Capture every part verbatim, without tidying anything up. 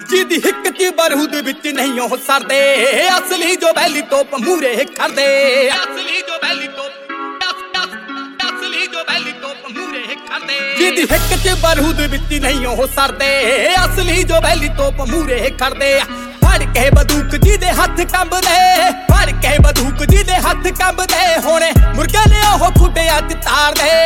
जिदी हिक च बरूद विच नहीं हो सरदे असली जो बैली तोप मूरे खड़दे असली जो बैली तोप असली जो बैली तोप मूरे खड़दे जिदी हिक च बरूद विच नहीं हो सरदे असली जो बैली तोप मूरे खड़दे फड़ के बंदूक जिदे हथ कंबदे फड़ के बंदूक जिदे हथ कंबदे होने मुर्गे ने ओह खुटिया च तार दे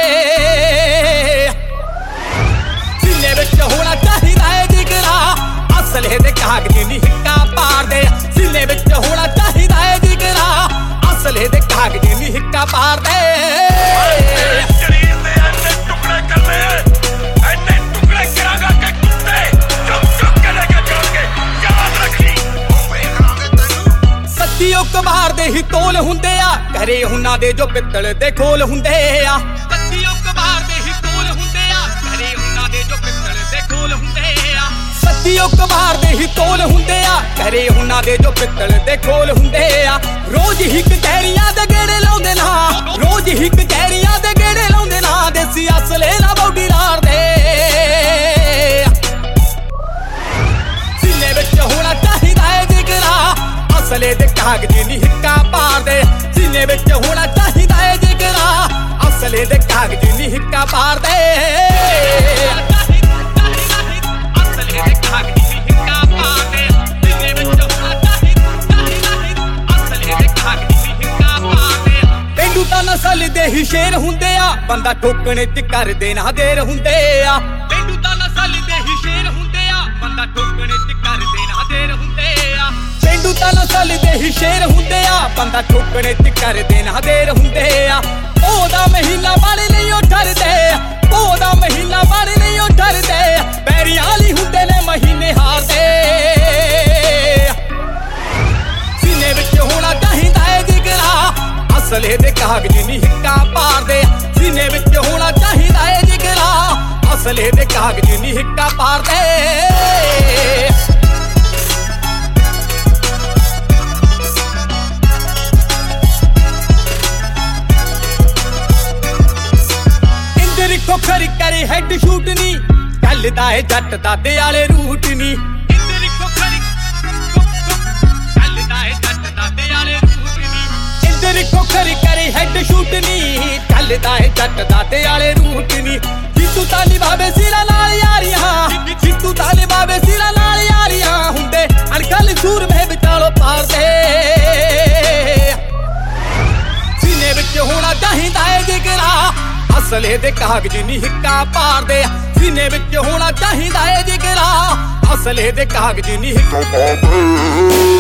सीने विच होना चाहिदा है जिगरा असले दे कागज नी हिक्का पार दे सीने विच होना चाहिदा है जिगरा असले दे कागज नी हिक्का पार दे शरीर दे अन्ने टुकड़े करने अन्ने टुकड़े करांगा के कुत्ते चुप चुप के लेके जाओगे याद रखी ओए करांगे तैनू सत्तियों कबार दे ही तोल हुंदे आ घरे हुन्ना दे जो पित्तल दे खोल हुंदे आ सत्तियों कबार दे ही तोल हुंदे आ घरे हुन्ना दे जो पित्तल दे खोल हुंदे आ सत्तियों कबार दे ही तोल हुंदे आ घरे हुन्ना दे जो पित्तल दे खोल हुंदे आ रोज ही कचहरियां दे गेड़े लाउंदे ना रोज ही कचहरियां दे गेड़े लाउंदे ना देसी असले ना बौडी लार दे सीने विच होना चाहिदा है जिगरा असले दे कागज नी हिक्का पार दे सीने विच होना चाहिदा है जिगरा असले दे कागज नी हिक्का पार दे नसल दे ही शेर हुंदे आ बंदा ठोकने च कर देना देर हुंदे आ पेंडू दा नसल दे ही शेर हुंदे आ बंदा ठोकने च कर देना देर हुंदे आ पेंडू दा नसल दे ही शेर हुंदे आ बंदा ठोकने च कर देना देर हुंदे आ ओदा महीना वाले नहीं ओ ठरदे ओदा महीना वाले नहीं ओ ठरदे पैरियां वाली हुंदे ने महीने हारदे सीने विच होना चाहिदा है जिगरा असले दे कागज नी हिक्का पार दे सीने विच होना चाहिदा है जिगरा असले दे कागज नी हिक्का पार दे इंदर खोखर करे हेड शूट नी चलदा है जट दा दे आले रूट नी इंदर खोखर चलदा है जट दा दे आले इंदर खोखर करे हेड शूट नी चलदा है जट दा दे आले रूट नी जितू ताली बाबे सिरा नाल यारियां जितू ताली बाबे सिरा नाल यारियां हुंदे अनकल सूर में विचालो पार दे सीने विच होना चाहिदा है जिगरा असले दे कागज नी हिक्का पार दे सीने विच होना चाहिदा है जिगरा असले दे कागज नी हिक्का पार दे